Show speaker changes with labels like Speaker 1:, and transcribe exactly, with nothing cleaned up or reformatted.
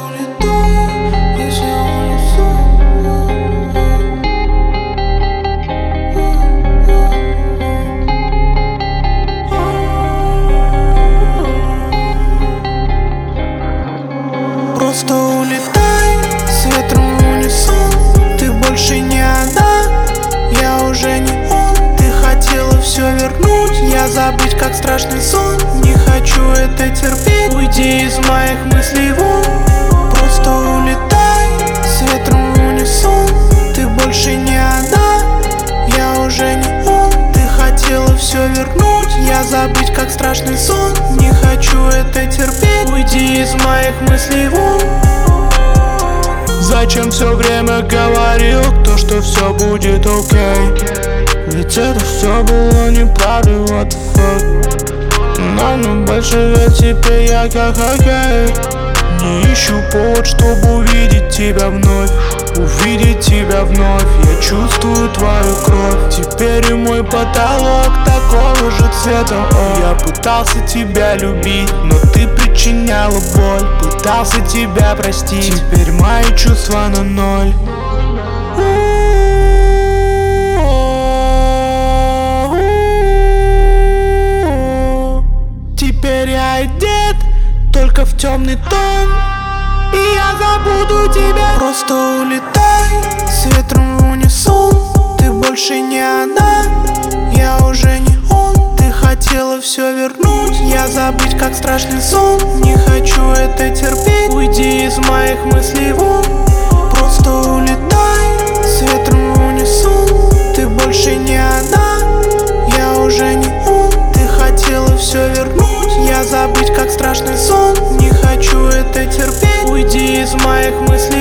Speaker 1: улетай, если улицу. Просто улетай, с ветром в унисон. Ты больше не она, я уже не он. Ты хотела все вернуть, я забыть как страшный сон. Не хочу это терпеть, уйди из моих мыслей вон. Просто улетай, с ветром в унисон. Ты больше не она, я уже не он. Ты хотела все вернуть, я забыть как страшный сон. Не хочу это терпеть, уйди из моих мыслей вон.
Speaker 2: Зачем все время говорил то, что все будет окей? Ведь это все было неправдой, what the fuck. Но не больше, ведь теперь я как хоккей. Не ищу повод, чтобы увидеть тебя вновь. Увидеть тебя вновь, я чувствую твою кровь. Теперь и мой потолок такого же цвета. О, я пытался тебя любить, но ты причиняла боль. Пытался тебя простить, теперь мои чувства на ноль. Теперь я одет только в темный тон, и я забуду тебя.
Speaker 1: Просто улетай, с ветром в унисон. Ты больше не она, я уже не он. Ты хотела все вернуть, я забыть как страшный сон. Не хочу это терпеть, уйди из моих мыслей вон. Просто улетай, с ветром в унисон. Ты больше не она, я уже не он. Ты хотела все вернуть, я забыть как страшный сон. Не хочу это терпеть, уйди из моих мыслей.